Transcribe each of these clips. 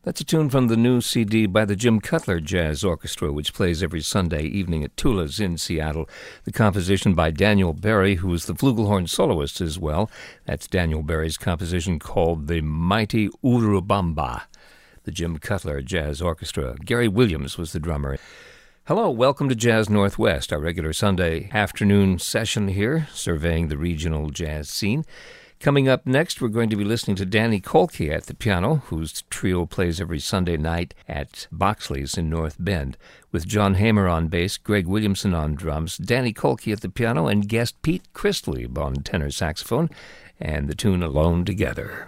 That's a tune from the new CD by the Jim Cutler Jazz Orchestra, which plays every Sunday evening at Tula's in Seattle. The composition by Daniel Barry, who is the flugelhorn soloist as well. That's Daniel Barry's composition called The Mighty Urubamba. The Jim Cutler Jazz Orchestra. Gary Williams was the drummer. Hello, welcome to Jazz Northwest, our regular Sunday afternoon session here, surveying the regional jazz scene. Coming up next, we're going to be listening to Danny Kolke at the piano, whose trio plays every Sunday night at Boxley's in North Bend, with John Hamer on bass, Greg Williamson on drums, Danny Kolke at the piano, and guest Pete Christley on tenor saxophone, and the tune Alone Together.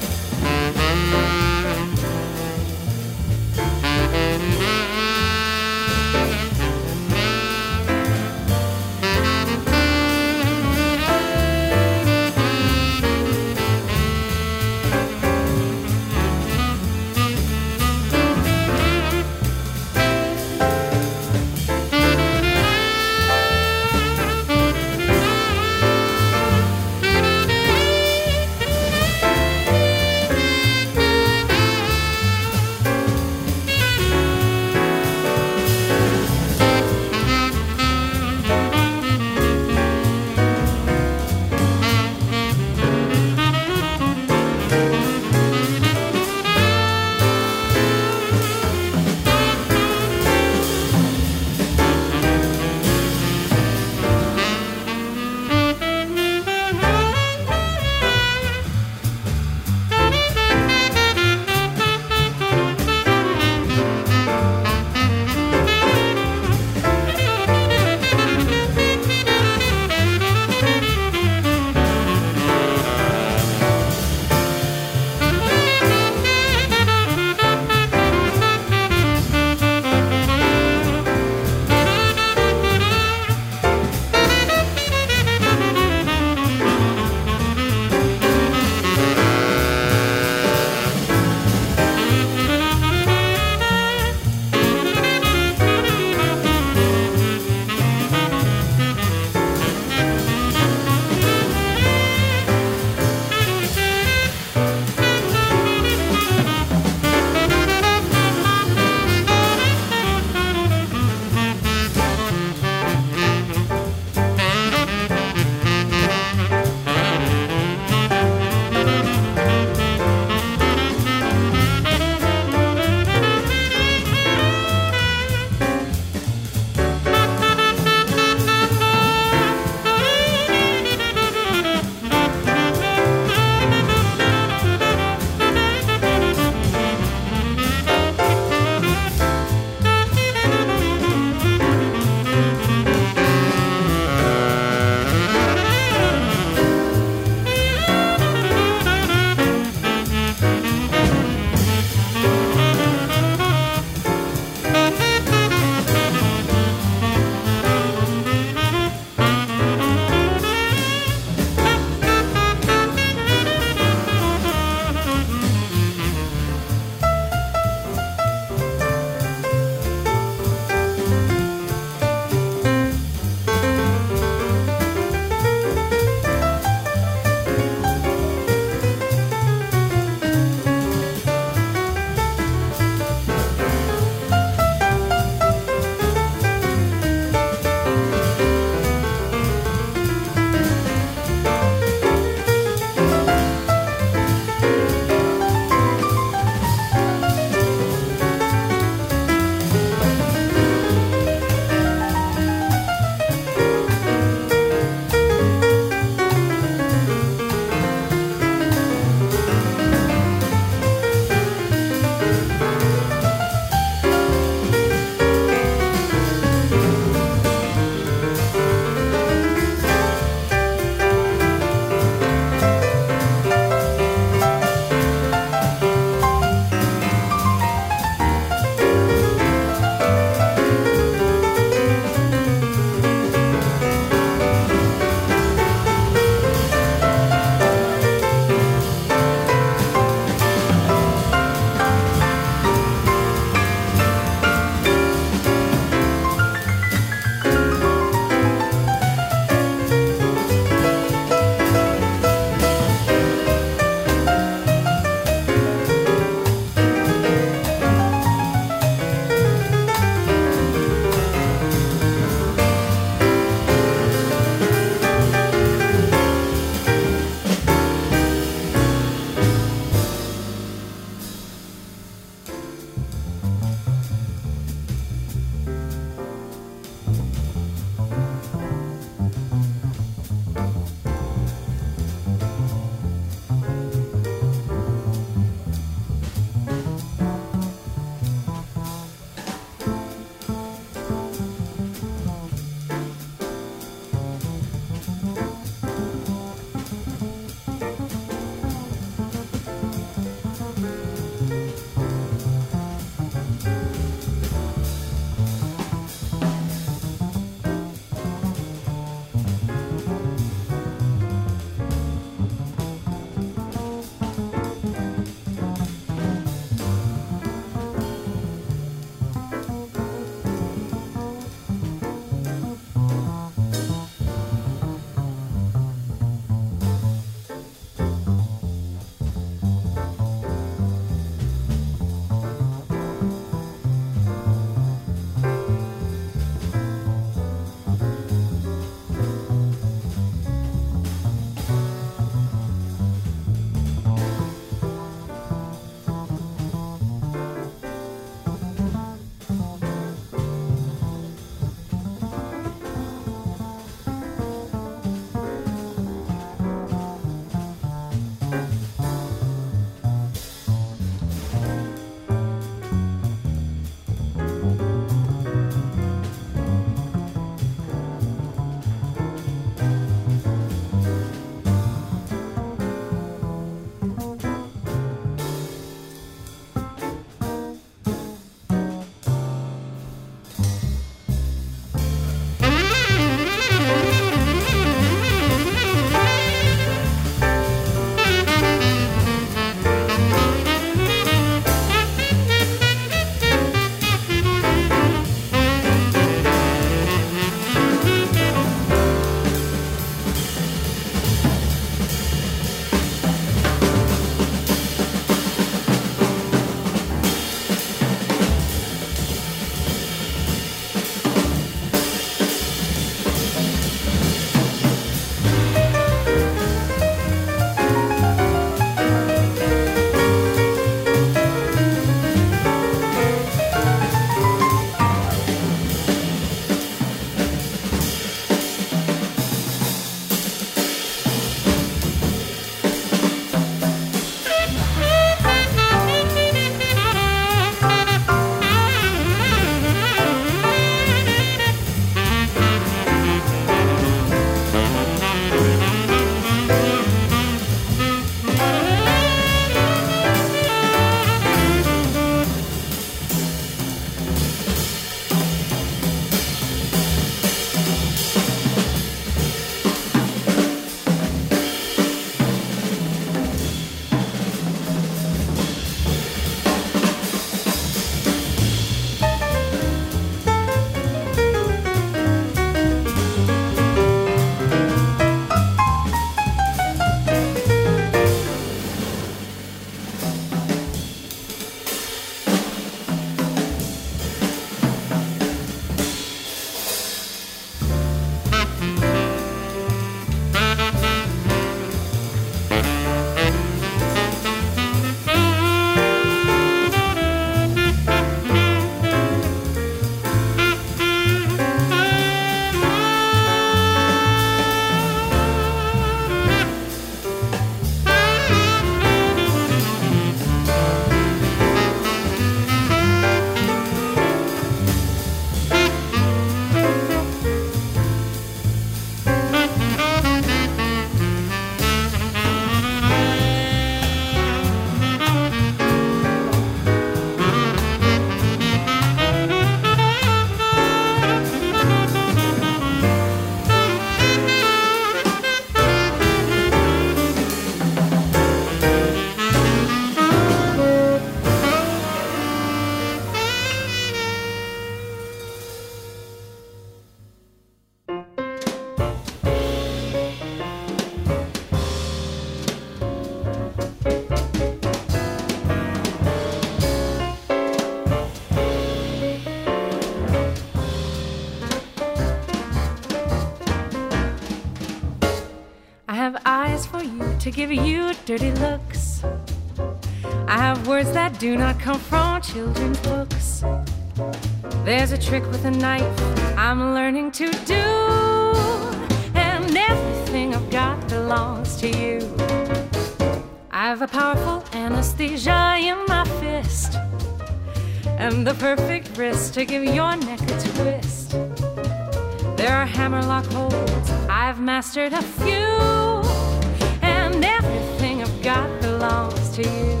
eyes for you to give you dirty looks. I have words that do not come from children's books. There's a trick with a knife I'm learning to do, and everything I've got belongs to you. I have a powerful anesthesia in my fist, and the perfect wrist to give your neck a twist. There are hammerlock holds, I've mastered a few, and everything I've got belongs to you.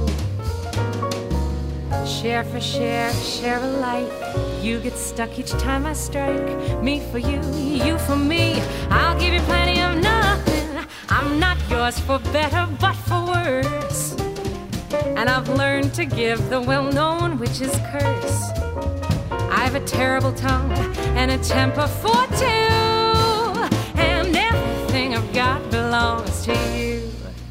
Share for share, share alike. You get stuck each time I strike. Me for you, you for me. I'll give you plenty of nothing. I'm not yours for better but for worse. And I've learned to give the well-known witch's curse. I've a terrible tongue and a temper for two, and everything I've got belongs to you.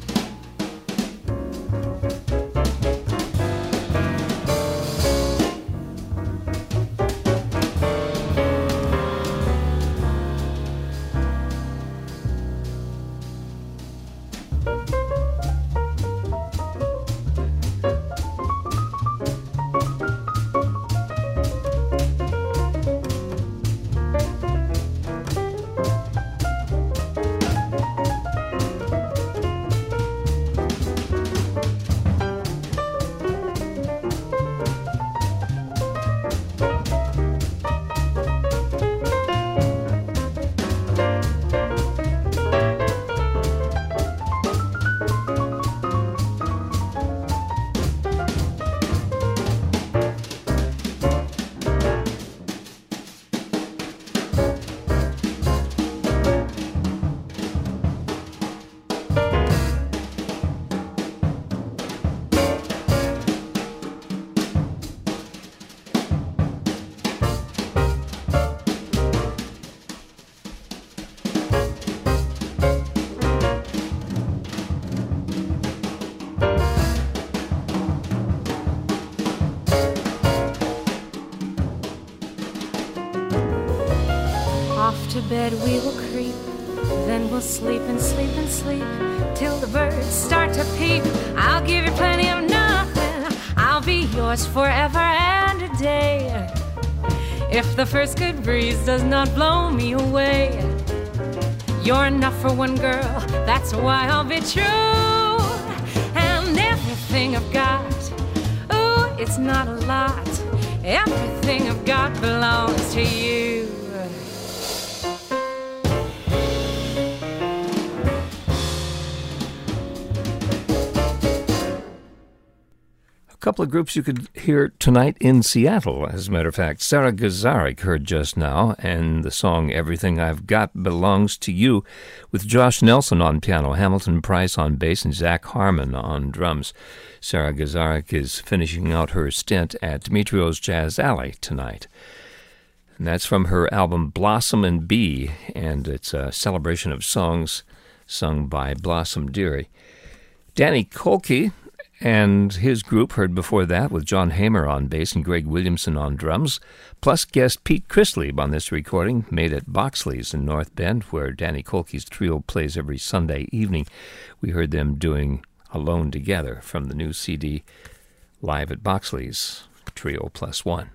To bed we will creep, then we'll sleep and sleep and sleep till the birds start to peep. I'll give you plenty of nothing. I'll be yours forever and a day. If the first good breeze does not blow me away, you're enough for one girl, that's why I'll be true. And everything I've got, ooh, it's not a lot. Everything I've got belongs to you. Couple of groups you could hear tonight in Seattle, as a matter of fact. Sarah Gazarik heard just now, and the song Everything I've Got Belongs to You, with Josh Nelson on piano, Hamilton Price on bass, and Zach Harmon on drums. Sarah Gazarik is finishing out her stint at Demetrio's Jazz Alley tonight. And that's from her album Blossom and Bee, and it's a celebration of songs sung by Blossom Dearie. Danny Kolke and his group heard before that with John Hamer on bass and Greg Williamson on drums, plus guest Pete Chrislieb on this recording made at Boxley's in North Bend, where Danny Kolke's trio plays every Sunday evening. We heard them doing Alone Together from the new CD Live at Boxley's, Trio Plus One.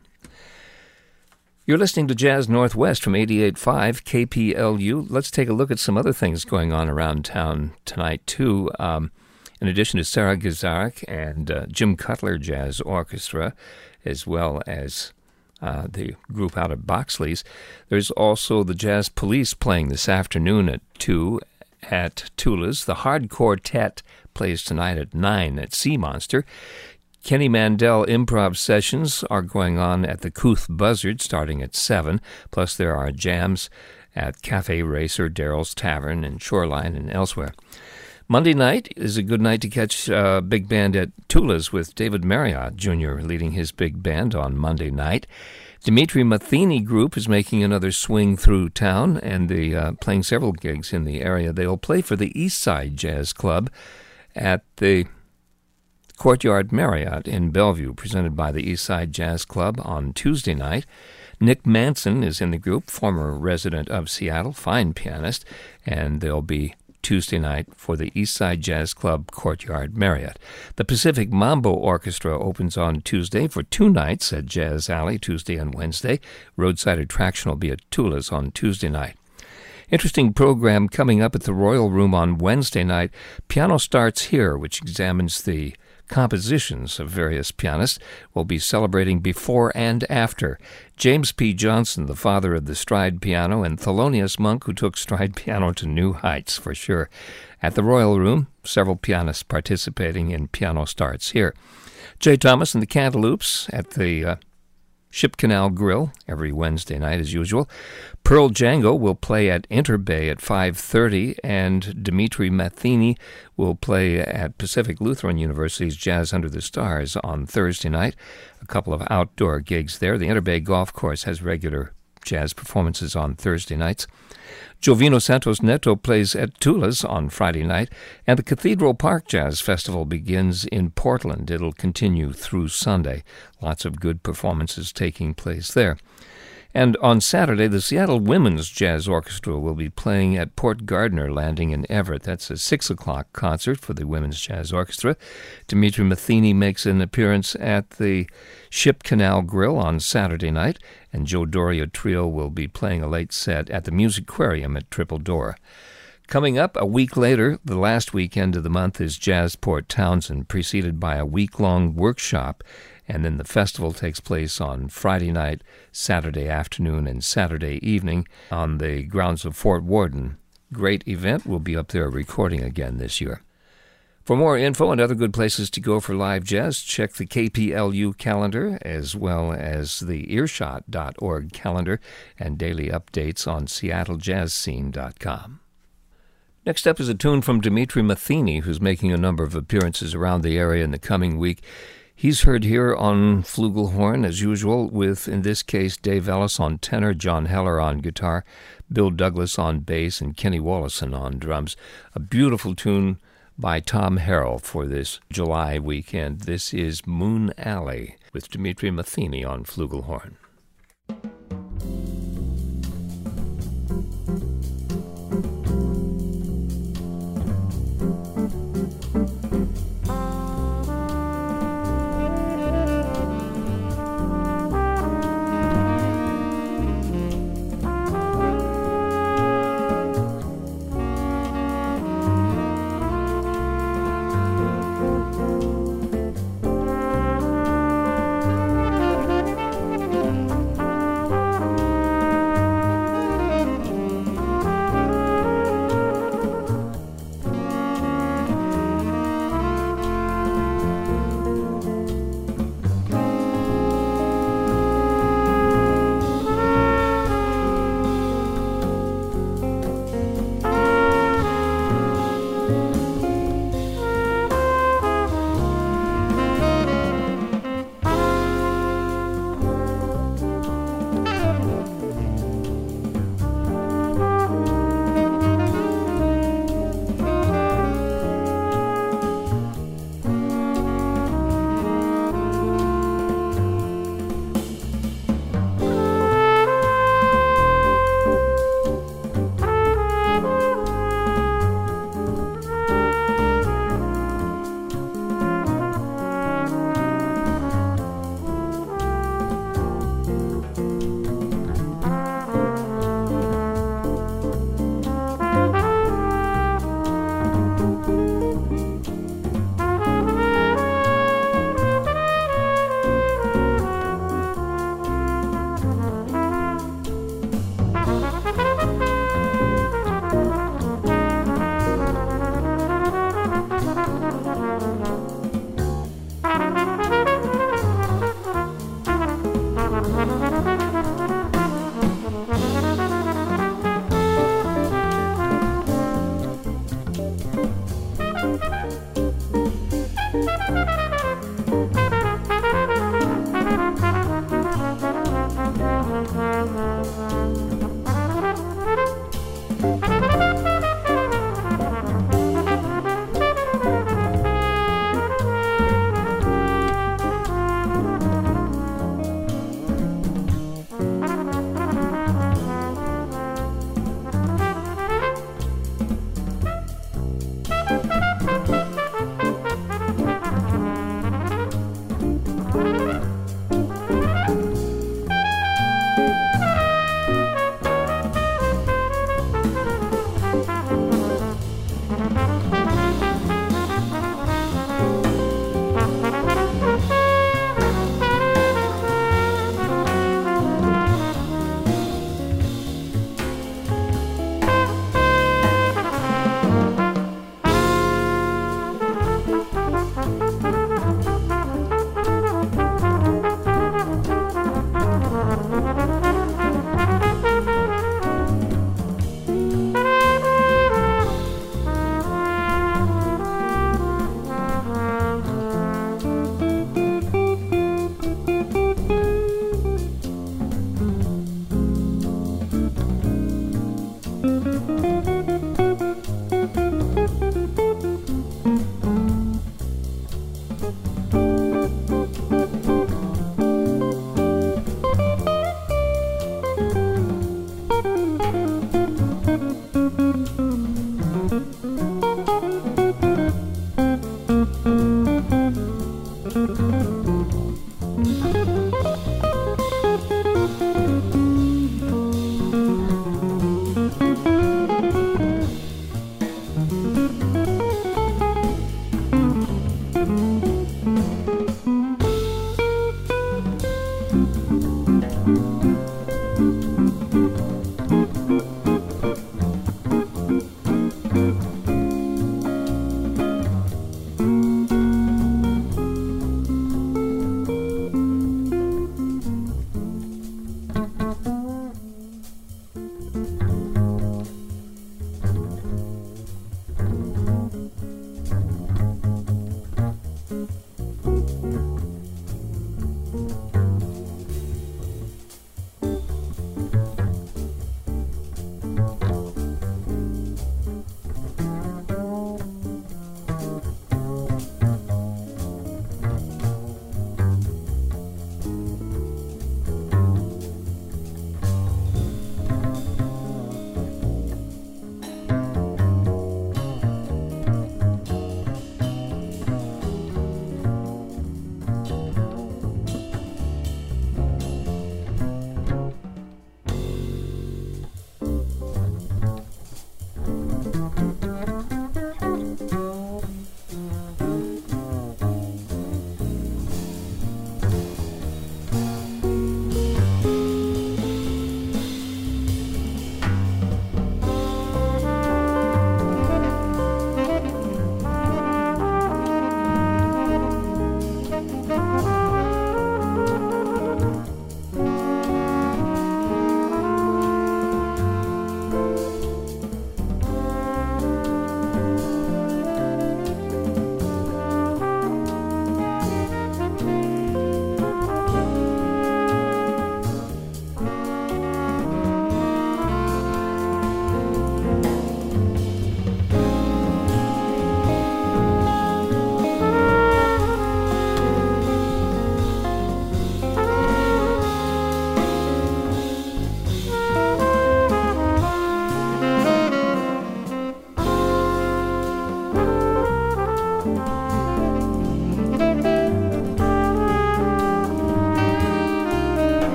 You're listening to Jazz Northwest from 88.5 KPLU. Let's take a look at some other things going on around town tonight, too. In addition to Sarah Gazarik and Jim Cutler Jazz Orchestra, as well as the group out at Boxley's, there's also the Jazz Police playing this afternoon at 2 at Tula's. The Hard Quartet plays tonight at 9 at Sea Monster. Kenny Mandel improv sessions are going on at the Couth Buzzard starting at 7, plus there are jams at Cafe Racer, Daryl's Tavern, and Shoreline, and elsewhere. Monday night is a good night to catch big band at Tula's with David Marriott Jr. leading his big band on Monday night. Dimitri Matheny Group is making another swing through town, and they're playing several gigs in the area. They'll play for the East Side Jazz Club at the Courtyard Marriott in Bellevue, presented by the East Side Jazz Club on Tuesday night. Nick Manson is in the group, former resident of Seattle, fine pianist, and they'll be Tuesday night for the Eastside Jazz Club Courtyard Marriott. The Pacific Mambo Orchestra opens on Tuesday for 2 nights at Jazz Alley, Tuesday and Wednesday. Roadside Attraction will be at Tula's on Tuesday night. Interesting program coming up at the Royal Room on Wednesday night. Piano Starts Here, which examines the compositions of various pianists. Will be celebrating before and after. James P. Johnson, the father of the stride piano, and Thelonious Monk, who took stride piano to new heights, for sure. At the Royal Room, several pianists participating in Piano Starts Here. Jay Thomas and the Cantaloupes at the Ship Canal Grill every Wednesday night, as usual. Pearl Django will play at Interbay at 5:30, and Dimitri Matheny will play at Pacific Lutheran University's Jazz Under the Stars on Thursday night. A couple of outdoor gigs there. The Interbay Golf Course has regular jazz performances on Thursday nights. Jovino Santos Neto plays at Tula's on Friday night, and the Cathedral Park Jazz Festival begins in Portland. It'll continue through Sunday. Lots of good performances taking place there. And on Saturday, the Seattle Women's Jazz Orchestra will be playing at Port Gardner Landing in Everett. That's a 6 o'clock concert for the Women's Jazz Orchestra. Dimitri Matheny makes an appearance at the Ship Canal Grill on Saturday night, and Joe Doria Trio will be playing a late set at the Musicarium at Triple Door. Coming up a week later, the last weekend of the month, is Jazzport Townsend, preceded by a week-long workshop, and then the festival takes place on Friday night, Saturday afternoon, and Saturday evening on the grounds of Fort Worden. Great event. We'll be up there recording again this year. For more info and other good places to go for live jazz, check the KPLU calendar as well as the earshot.org calendar and daily updates on seattlejazzscene.com. Next up is a tune from Dimitri Matheny, who's making a number of appearances around the area in the coming week. He's heard here on flugelhorn, as usual, with, in this case, Dave Ellis on tenor, John Heller on guitar, Bill Douglas on bass, and Kenny Wollesen on drums. A beautiful tune by Tom Harrell for this July weekend. This is Moon Alley with Dimitri Matheny on flugelhorn.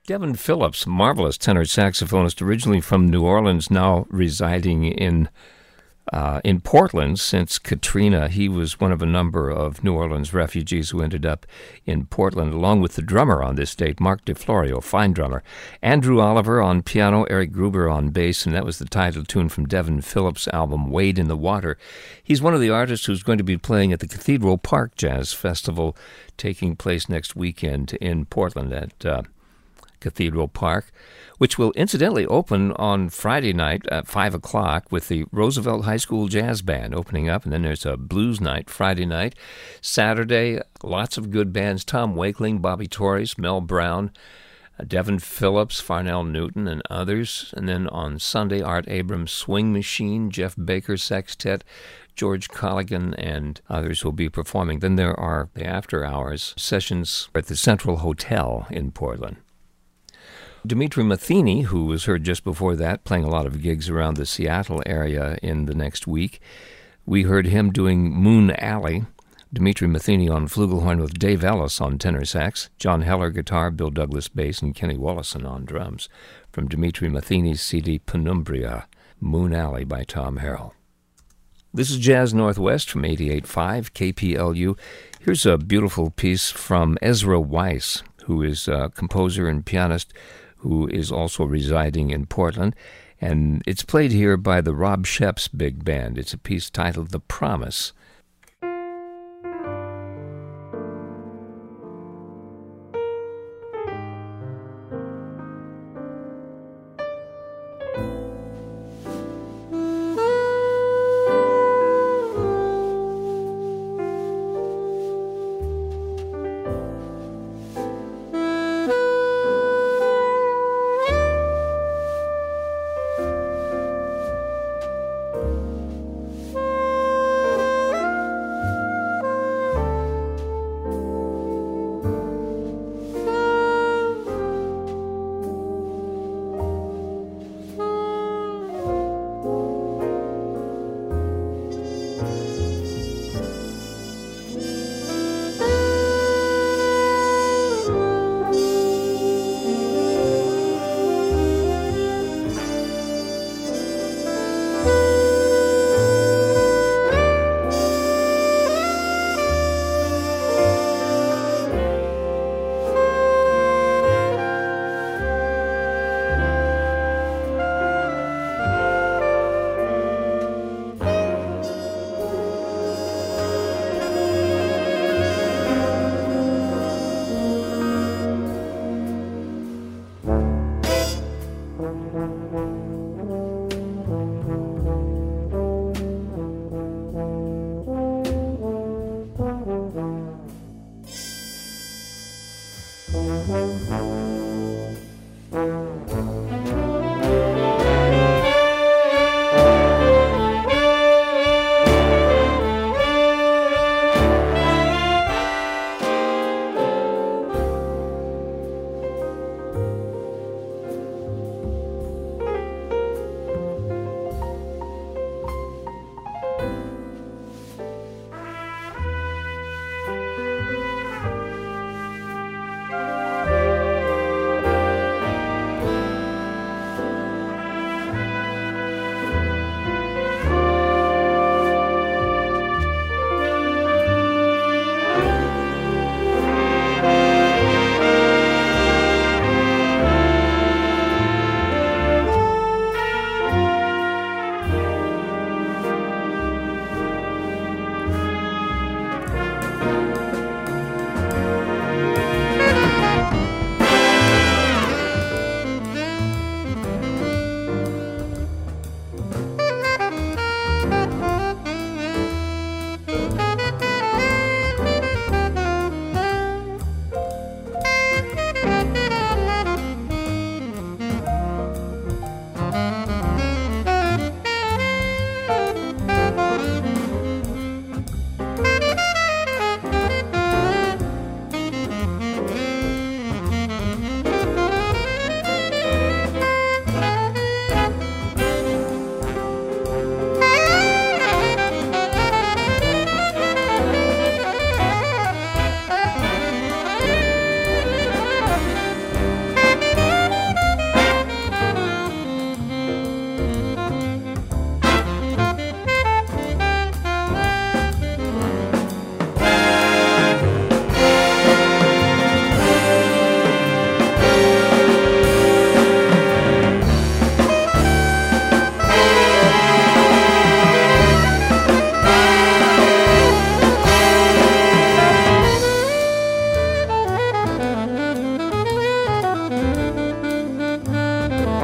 Devin Phillips, marvelous tenor saxophonist, originally from New Orleans, now residing in Portland since Katrina. He was one of a number of New Orleans refugees who ended up in Portland, along with the drummer on this date, Mark DeFlorio, fine drummer. Andrew Oliver on piano, Eric Gruber on bass, and that was the title tune from Devin Phillips' album, Wade in the Water. He's one of the artists who's going to be playing at the Cathedral Park Jazz Festival taking place next weekend in Portland at Cathedral Park, which will incidentally open on Friday night at 5 o'clock with the Roosevelt High School Jazz Band opening up, and then there's a blues night Friday night. Saturday, lots of good bands, Tom Wakeling, Bobby Torres, Mel Brown, Devin Phillips, Farnell Newton, and others. And then on Sunday, Art Abrams, Swing Machine, Jeff Baker Sextet, George Colligan, and others will be performing. Then there are the after-hours sessions at the Central Hotel in Portland. Dimitri Matheny, who was heard just before that, playing a lot of gigs around the Seattle area in the next week. We heard him doing Moon Alley. Dimitri Matheny on flugelhorn with Dave Ellis on tenor sax, John Heller guitar, Bill Douglas bass, and Kenny Wollesen on drums. From Dimitri Matheny's CD Penumbria, Moon Alley by Tom Harrell. This is Jazz Northwest from 88.5 KPLU. Here's a beautiful piece from Ezra Weiss, who is a composer and pianist who is also residing in Portland, and it's played here by the Rob Sheps Big Band. It's a piece titled The Promise.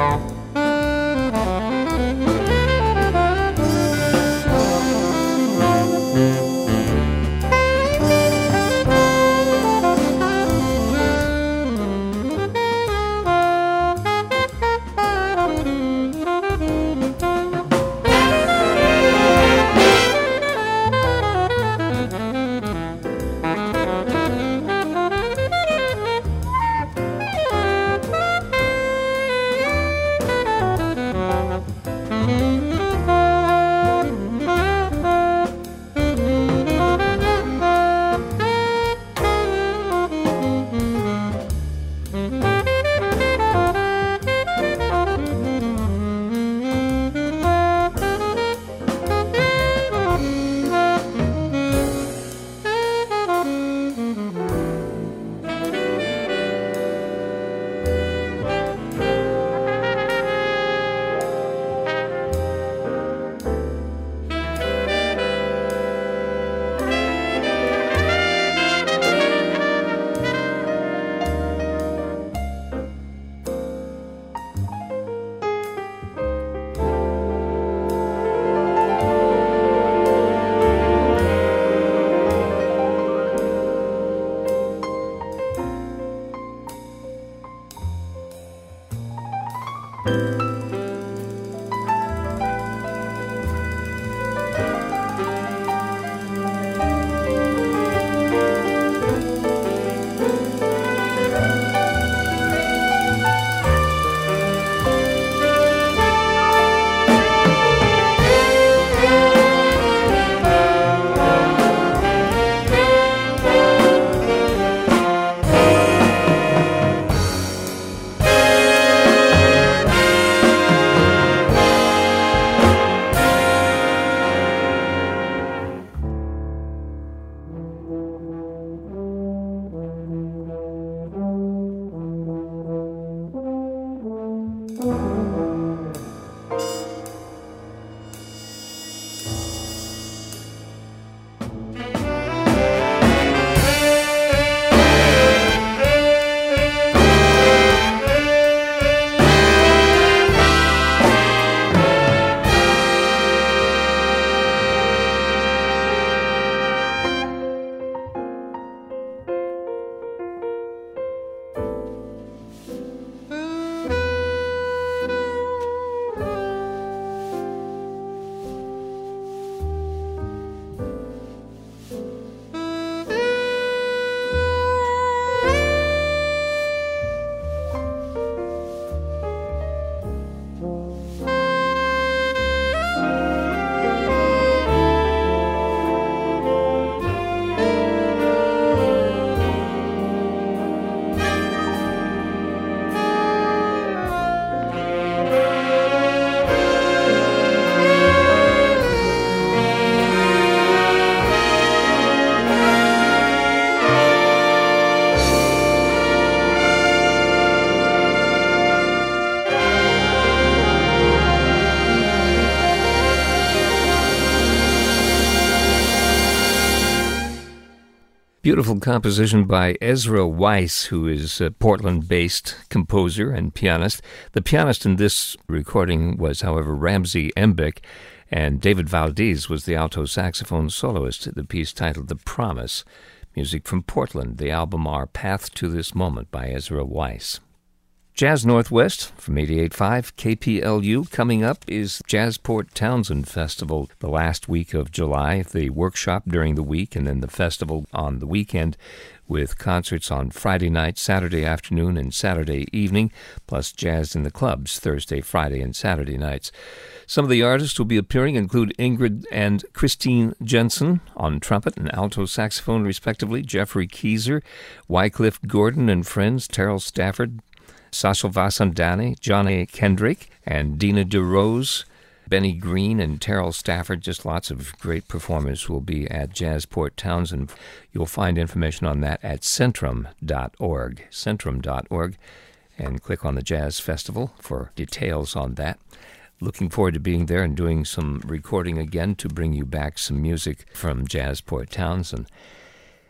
Beautiful composition by Ezra Weiss, who is a Portland-based composer and pianist. The pianist in this recording was, however, Ramsey Embick, and David Valdez was the alto saxophone soloist. The piece titled The Promise. Music from Portland, the album Our Path to This Moment by Ezra Weiss. Jazz Northwest from 88.5 KPLU. Coming up is Jazzport Townsend Festival the last week of July, the workshop during the week, and then the festival on the weekend with concerts on Friday night, Saturday afternoon, and Saturday evening, plus jazz in the clubs Thursday, Friday, and Saturday nights. Some of the artists will be appearing include Ingrid and Christine Jensen on trumpet and alto saxophone, respectively, Jeffrey Keyser, Wycliffe Gordon and friends, Terrell Stafford, Sachel Vasandani, Johnny Kendrick, and Dina DeRose, Benny Green, and Terrell Stafford. Just lots of great performers will be at Jazzport Townsend. You'll find information on that at Centrum.org, Centrum.org, and click on the Jazz Festival for details on that. Looking forward to being there and doing some recording again to bring you back some music from Jazzport Townsend.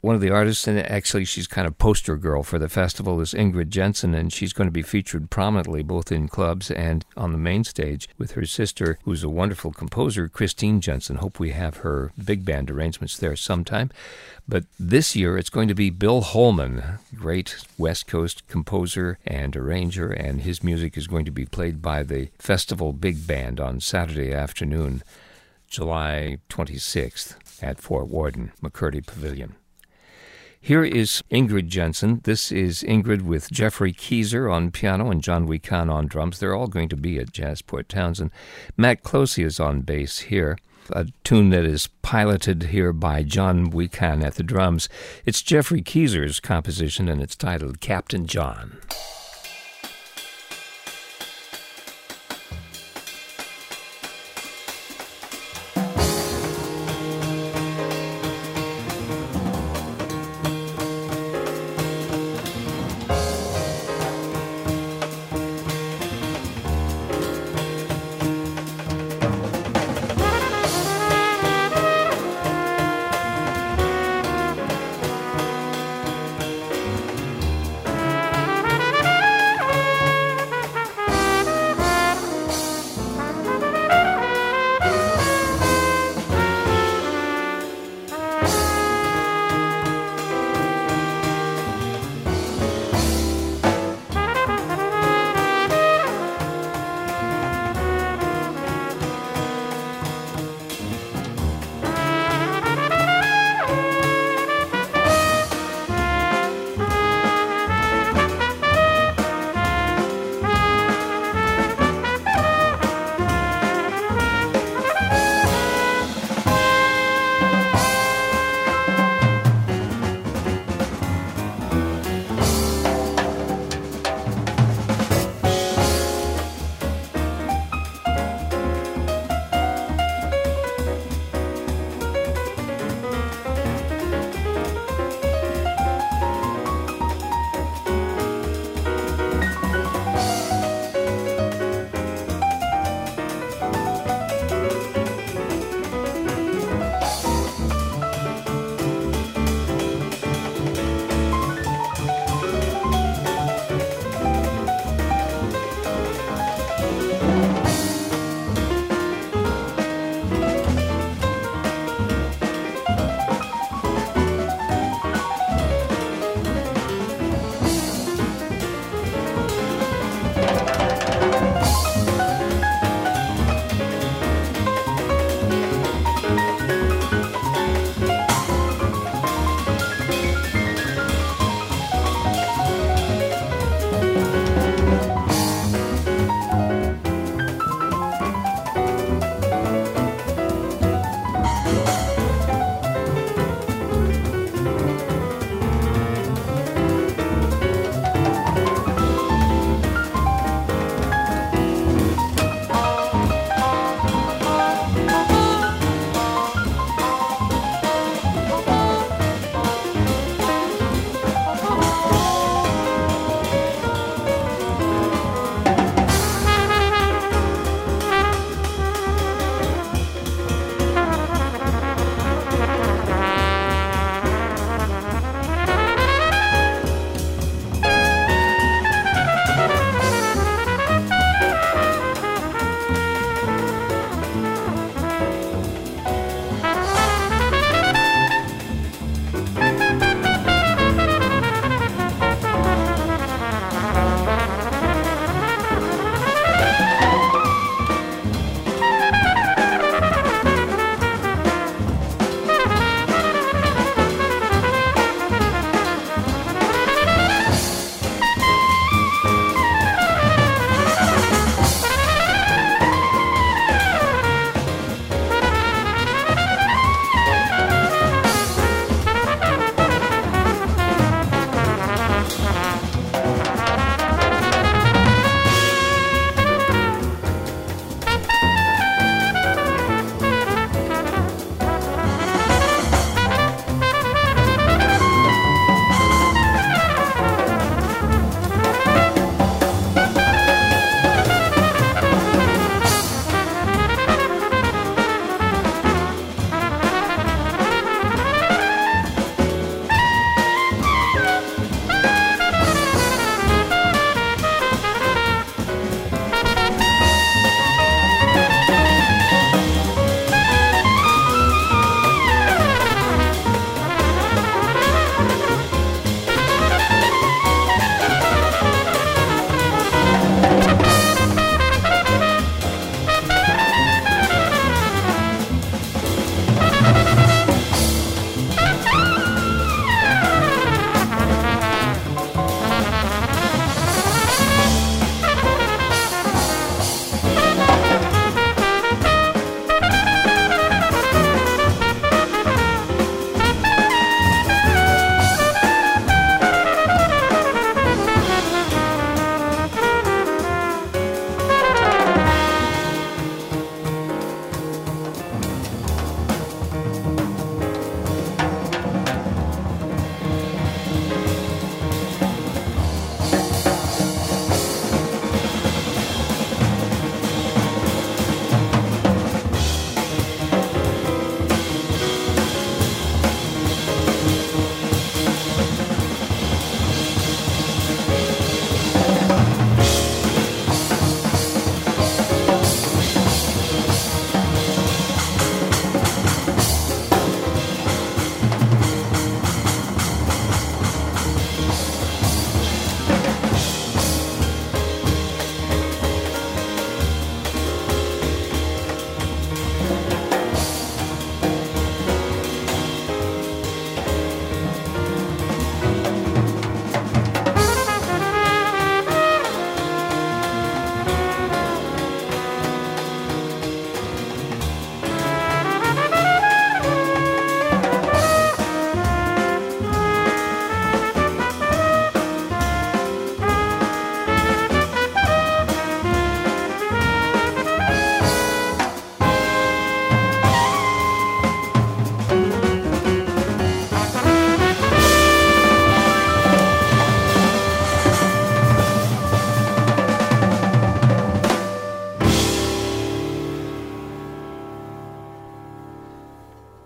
One of the artists, and actually she's kind of poster girl for the festival, is Ingrid Jensen, and she's going to be featured prominently both in clubs and on the main stage with her sister, who's a wonderful composer, Christine Jensen. Hope we have her big band arrangements there sometime. But this year it's going to be Bill Holman, great West Coast composer and arranger, and his music is going to be played by the Festival Big Band on Saturday afternoon, July 26th at Fort Worden, McCurdy Pavilion. Here is Ingrid Jensen. This is Ingrid with Jeffrey Keyser on piano and John Wecan on drums. They're all going to be at Jazzport Townsend. Matt Closey is on bass here. A tune that is piloted here by John Wecan at the drums. It's Jeffrey Keyser's composition, and it's titled Captain John.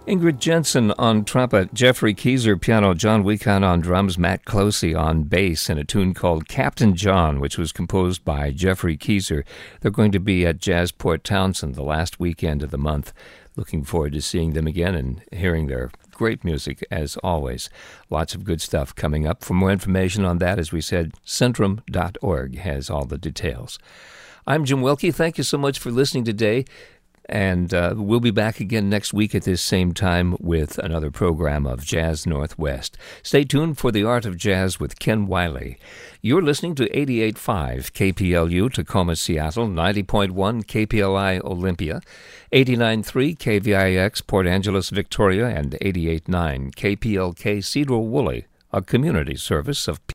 Ingrid Jensen on trumpet, Jeffrey Keyser piano, John Weekon on drums, Matt Closey on bass in a tune called Captain John, which was composed by Jeffrey Keyser. They're going to be at Jazz Port Townsend the last weekend of the month. Looking forward to seeing them again and hearing their great music as always. Lots of good stuff coming up. For more information on that, as we said, centrum.org has all the details. I'm Jim Wilkie. Thank you so much for listening today. And we'll be back again next week at this same time with another program of Jazz Northwest. Stay tuned for The Art of Jazz with Ken Wiley. You're listening to 88.5 KPLU Tacoma, Seattle, 90.1 KPLI Olympia, 89.3 KVIX Port Angeles, Victoria, and 88.9 KPLK Cedar Woolley, a community service of